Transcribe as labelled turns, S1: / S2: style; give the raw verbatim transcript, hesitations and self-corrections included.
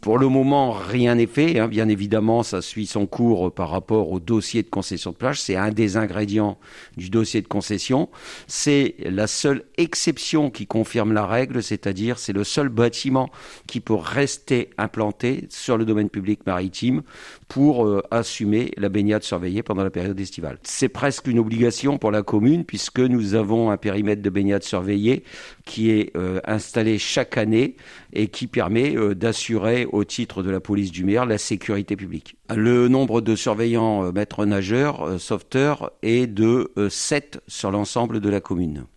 S1: Pour le moment, rien n'est fait, hein. Bien évidemment, ça suit son cours par rapport au dossier de concession de plage. C'est un des ingrédients du dossier de concession. C'est la seule exception qui confirme la règle, c'est-à-dire c'est le seul bâtiment qui peut rester implanté sur le domaine public maritime pour euh, assumer la baignade surveillée pendant la période estivale. C'est presque une obligation pour la commune puisque nous avons un périmètre de baignade surveillé qui est euh, installé chaque année et qui permet euh, d'assurer au titre de la police du mer la sécurité publique. Le nombre de surveillants euh, maîtres nageurs, euh, sauveteurs est de euh, sept sur l'ensemble de la commune.